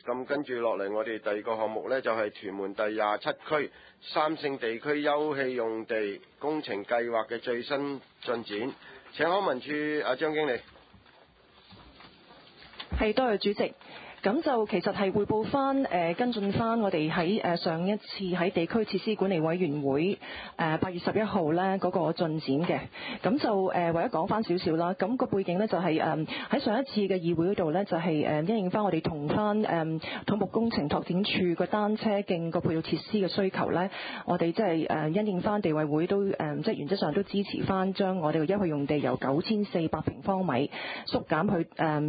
咁跟住落嚟，我哋第二個項目呢，就係屯門第27區三聖地區休憩用地工程計劃嘅最新進展。請康文署張經理。 係，多謝主席。咁就其實係匯報翻跟進翻我哋喺上一次喺地區設施管理委員會8月11號咧嗰個進展嘅。咁就為咗講翻少少啦，咁個背景咧就係喺上一次嘅議會嗰度咧就係因應翻我哋同翻土木工程拓展處個單車徑個配套設施嘅需求咧，我哋即係因應翻地委會都即係原則上都支持翻將我哋嘅休憩用地由9400平方米縮減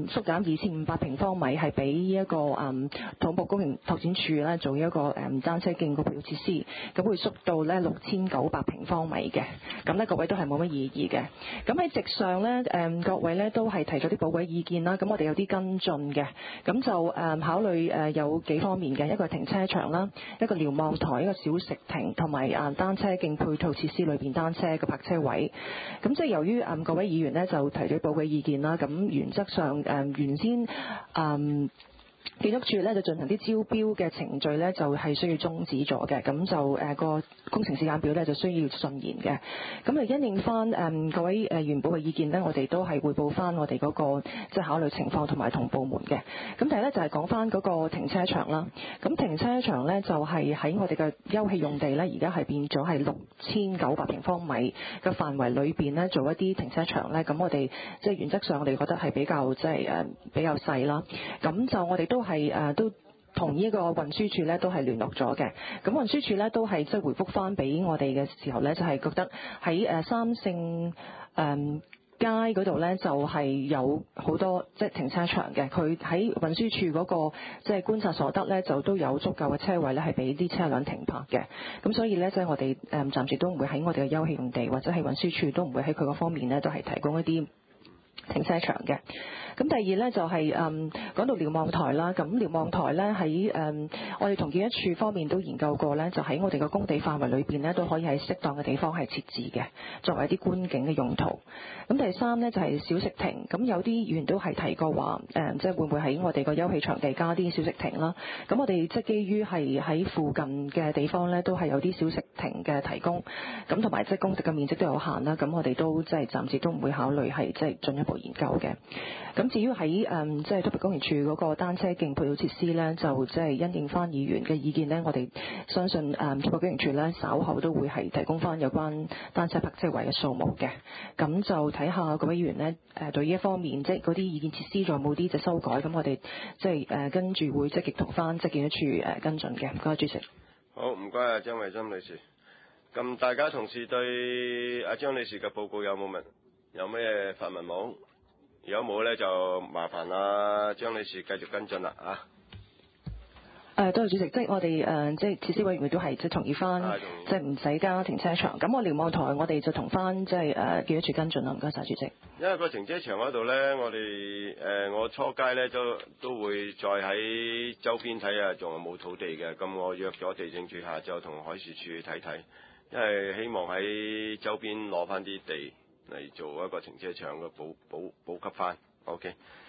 2500平方米係俾呢一個土木工程拓展處咧做一個單車徑個配套設施，咁會縮到咧6900平方米嘅，咁咧各位都係冇乜異議嘅。咁喺席上咧各位咧都係提咗啲寶貴意見啦，咁我哋有啲跟進嘅，咁就考慮有幾方面嘅，一個係停車場啦，一個瞭望台，一個小食亭，同埋單車徑配套設施裏邊單車嘅泊車位。咁即係由於各位議員咧就提咗寶貴意見啦，咁原則上原先建築署咧就進行啲招標嘅程序咧就係需要終止咗嘅，咁就個工程時間表咧就需要順延嘅。咁就因應翻各位元寶嘅意見咧，我哋都係匯報翻我哋嗰個即係考慮情況同埋同部門嘅。咁第一咧就係講翻嗰個停車場啦。咁停車場咧就係喺我哋嘅休憩用地咧，而家係變咗係6900平方米嘅範圍裏邊咧做一啲停車場咧。咁我哋即係原則上我哋覺得係比較即係比較細啦。咁就我哋都係都同呢個運輸署咧都係聯絡咗嘅，咁運輸署咧都係即係回覆翻俾我哋嘅時候咧，就係覺得喺三聖街嗰度咧就係有好多即係停車場嘅，佢喺運輸署嗰個即係觀察所得咧，就都有足夠嘅車位咧係俾啲車輛停泊嘅，咁所以咧即係我哋暫時都唔會喺我哋嘅休憩用地或者係運輸署都唔會喺佢嗰方面咧都係提供一啲停車場嘅。咁第二咧就係講到瞭望台啦，咁瞭望台咧喺我哋同建築署方面都研究過咧，就喺我哋個工地範圍裏邊咧都可以喺適當嘅地方係設置嘅，作為一啲觀景嘅用途。咁第三咧就係小食亭，咁有啲議員都係提過話即係會唔會喺我哋個休憩場地加啲小食亭啦？咁我哋即係基於係喺附近嘅地方咧，都係有啲小食亭嘅提供，咁同埋即係供地嘅面積都有限啦，咁我哋都即係暫時都唔會考慮係即係進一步研究嘅。咁至於喺即係土木工程處嗰個單車徑配套設施咧，就即係因應翻議員嘅意見咧，我哋相信土木工程處咧稍後都會係提供翻有關單車泊車位嘅數目嘅。咁就睇下各位議員咧對呢一方面即係嗰啲意見設施仲有冇啲就修改，咁我哋即係跟住會積極同翻即係建築處跟進嘅。唔該，主席。 好，唔該啊，張慧珍女士。咁大家同事對阿張女士嘅報告有冇有咩發問冇？如果冇咧，就麻煩張女士繼續跟進啦啊！ 多謝主席，即係我哋即係設施委員會都係即係同意翻，即係唔使加停車場。咁我瞭望台我哋就同翻即係建築署跟進啦。唔該晒，主席。 因為個停車場嗰度咧，我哋我初階咧都會再喺周邊睇下，仲有冇土地嘅。咁我約咗地政處下晝同海事處睇睇，因為希望喺周邊攞翻啲地嚟做一個停車場嘅補給翻。OK。